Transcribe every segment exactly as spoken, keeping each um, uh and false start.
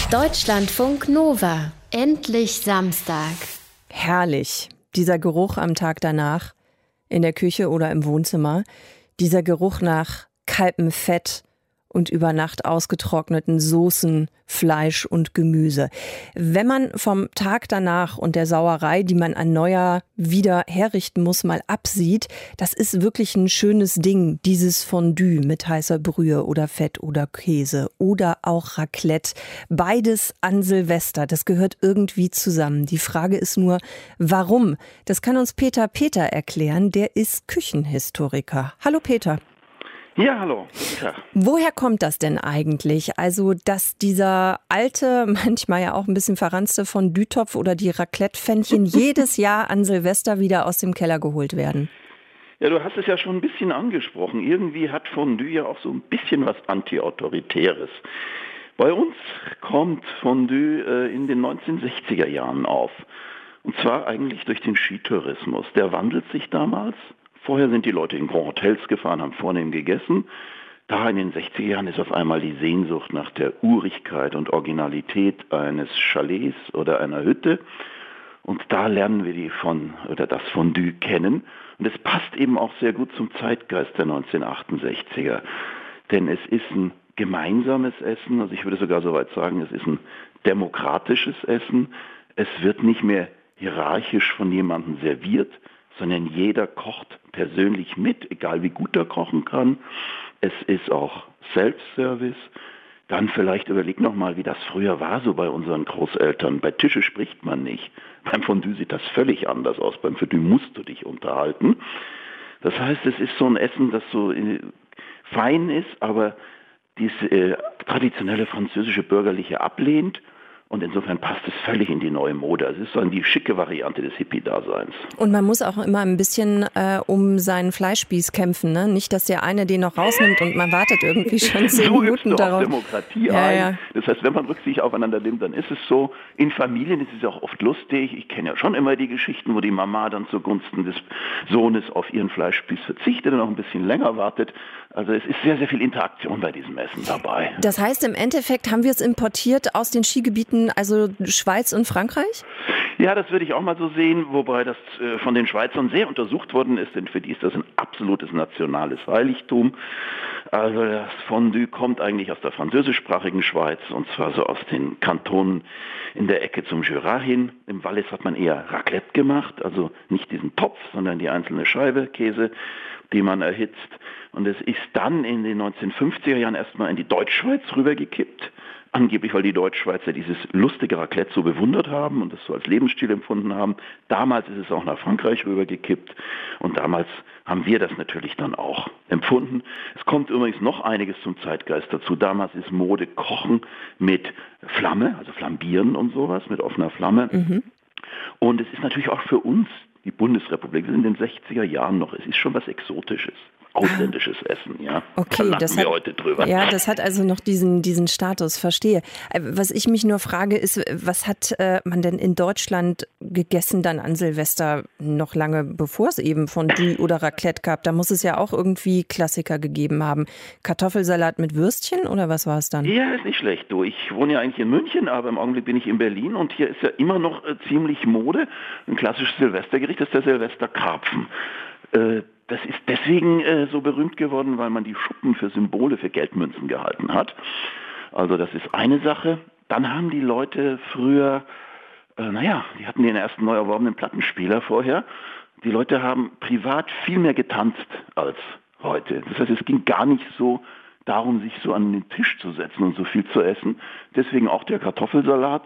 Deutschlandfunk Nova. Endlich Samstag. Herrlich. Dieser Geruch am Tag danach, in der Küche oder im Wohnzimmer. Dieser Geruch nach kaltem Fett und über Nacht ausgetrockneten Soßen, Fleisch und Gemüse. Wenn man vom Tag danach und der Sauerei, die man an Neujahr wieder herrichten muss, mal absieht, das ist wirklich ein schönes Ding, dieses Fondue mit heißer Brühe oder Fett oder Käse oder auch Raclette. Beides an Silvester, das gehört irgendwie zusammen. Die Frage ist nur, warum? Das kann uns Peter Peter erklären, der ist Küchenhistoriker. Hallo Peter. Ja, hallo. Guten Tag. Woher kommt das denn eigentlich? Also, dass dieser alte, manchmal ja auch ein bisschen verranzte Fondue-Topf oder die Raclette-Pfännchen jedes Jahr an Silvester wieder aus dem Keller geholt werden? Ja, du hast es ja schon ein bisschen angesprochen. Irgendwie hat Fondue ja auch so ein bisschen was Anti-Autoritäres. Bei uns kommt Fondue äh, in den neunzehnhundertsechziger Jahren auf. Und zwar eigentlich durch den Skitourismus. Der wandelt sich damals. Vorher sind die Leute in Grand Hotels gefahren, haben vornehm gegessen. Da in den sechziger Jahren ist auf einmal die Sehnsucht nach der Urigkeit und Originalität eines Chalets oder einer Hütte. Und da lernen wir die von oder das Fondue kennen. Und es passt eben auch sehr gut zum Zeitgeist der neunzehnhundertachtundsechziger. Denn es ist ein gemeinsames Essen, also ich würde sogar so weit sagen, es ist ein demokratisches Essen. Es wird nicht mehr hierarchisch von jemandem serviert, sondern jeder kocht persönlich mit, egal wie gut er kochen kann. Es ist auch Self-Service. Dann vielleicht überleg nochmal, wie das früher war, so bei unseren Großeltern. Bei Tische spricht man nicht. Beim Fondue sieht das völlig anders aus. Beim Fondue musst du dich unterhalten. Das heißt, es ist so ein Essen, das so äh, fein ist, aber diese äh, traditionelle französische Bürgerliche ablehnt. Und insofern passt es völlig in die neue Mode. Es ist so die schicke Variante des Hippie-Daseins. Und man muss auch immer ein bisschen äh, um seinen Fleischspieß kämpfen, ne? Nicht, dass der eine den noch rausnimmt und man wartet irgendwie schon zehn so Minuten du darauf. Auf Demokratie ja, ein. Ja. Das heißt, wenn man Rücksicht aufeinander nimmt, dann ist es so. In Familien ist es auch oft lustig. Ich kenne ja schon immer die Geschichten, wo die Mama dann zugunsten des Sohnes auf ihren Fleischspieß verzichtet und noch ein bisschen länger wartet. Also es ist sehr, sehr viel Interaktion bei diesem Essen dabei. Das heißt, im Endeffekt haben wir es importiert aus den Skigebieten, also Schweiz und Frankreich? Ja, das würde ich auch mal so sehen, wobei das äh, von den Schweizern sehr untersucht worden ist, denn für die ist das ein absolutes nationales Heiligtum. Also das Fondue kommt eigentlich aus der französischsprachigen Schweiz, und zwar so aus den Kantonen in der Ecke zum Jura hin. Im Wallis hat man eher Raclette gemacht, also nicht diesen Topf, sondern die einzelne Scheibe Käse, die man erhitzt. Und es ist dann in den neunzehnhundertfünfziger Jahren erstmal in die Deutschschweiz rübergekippt. Angeblich, weil die Deutschschweizer dieses lustige Raclette so bewundert haben und das so als Lebensstil empfunden haben. Damals ist es auch nach Frankreich rübergekippt und damals haben wir das natürlich dann auch empfunden. Es kommt übrigens noch einiges zum Zeitgeist dazu. Damals ist Mode Kochen mit Flamme, also Flambieren und sowas, mit offener Flamme. Mhm. Und es ist natürlich auch für uns, die Bundesrepublik, wir sind in den sechziger Jahren noch, es ist schon was Exotisches. Ausländisches Essen, ja. Okay, da das wir hat, heute drüber. Ja, das hat also noch diesen, diesen Status, verstehe. Was ich mich nur frage, ist, was hat äh, man denn in Deutschland gegessen dann an Silvester noch lange, bevor es eben Fondue oder Raclette gab? Da muss es ja auch irgendwie Klassiker gegeben haben. Kartoffelsalat mit Würstchen oder was war es dann? Ja, ist nicht schlecht. Du, ich wohne ja eigentlich in München, aber im Augenblick bin ich in Berlin und hier ist ja immer noch äh, ziemlich Mode. Ein klassisches Silvestergericht ist der Silvesterkarpfen. Äh, Das ist deswegen äh, so berühmt geworden, weil man die Schuppen für Symbole für Geldmünzen gehalten hat. Also das ist eine Sache. Dann haben die Leute früher, äh, naja, die hatten den ersten neu erworbenen Plattenspieler vorher. Die Leute haben privat viel mehr getanzt als heute. Das heißt, es ging gar nicht so darum, sich so an den Tisch zu setzen und so viel zu essen. Deswegen auch der Kartoffelsalat,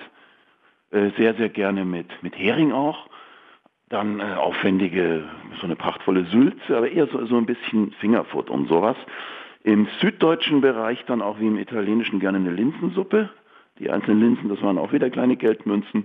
äh, sehr, sehr gerne mit, mit Hering auch. Dann äh, aufwendige, so eine prachtvolle Sülze, aber eher so, so ein bisschen Fingerfood und sowas. Im süddeutschen Bereich dann auch wie im italienischen gerne eine Linsensuppe. Die einzelnen Linsen, das waren auch wieder kleine Geldmünzen.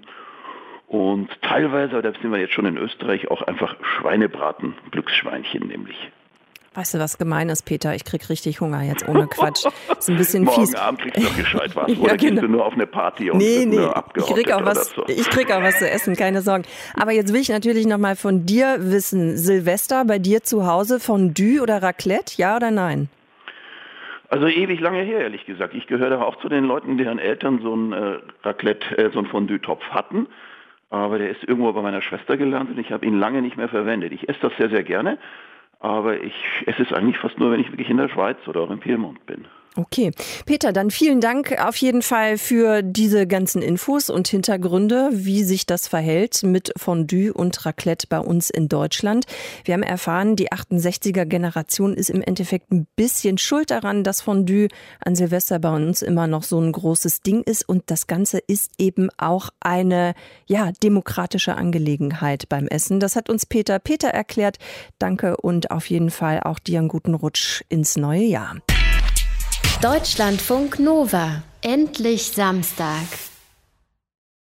Und teilweise, aber da sind wir jetzt schon in Österreich, auch einfach Schweinebraten, Glücksschweinchen nämlich. Weißt du, was gemein ist, Peter? Ich krieg richtig Hunger jetzt, ohne Quatsch. Ist ein bisschen Morgen fies. Morgen Abend kriegst du doch gescheit was. Ja, Oder genau. gehst du nur auf eine Party und nee, bist nee, nur ich krieg auch was, so. ich krieg auch was zu essen, keine Sorgen. Aber jetzt will ich natürlich noch mal von dir wissen, Silvester bei dir zu Hause, Fondue oder Raclette, ja oder nein? Also ewig lange her, ehrlich gesagt. Ich gehöre auch zu den Leuten, deren Eltern so einen äh, Raclette, äh, so einen Fondue-Topf hatten. Aber der ist irgendwo bei meiner Schwester gelandet und ich habe ihn lange nicht mehr verwendet. Ich esse das sehr, sehr gerne, aber ich esse es eigentlich fast nur, wenn ich wirklich in der Schweiz oder auch im Piemont bin. Okay. Peter, dann vielen Dank auf jeden Fall für diese ganzen Infos und Hintergründe, wie sich das verhält mit Fondue und Raclette bei uns in Deutschland. Wir haben erfahren, die achtundsechziger-Generation ist im Endeffekt ein bisschen schuld daran, dass Fondue an Silvester bei uns immer noch so ein großes Ding ist. Und das Ganze ist eben auch eine, ja, demokratische Angelegenheit beim Essen. Das hat uns Peter Peter erklärt. Danke und auf jeden Fall auch dir einen guten Rutsch ins neue Jahr. Deutschlandfunk Nova. Endlich Samstag.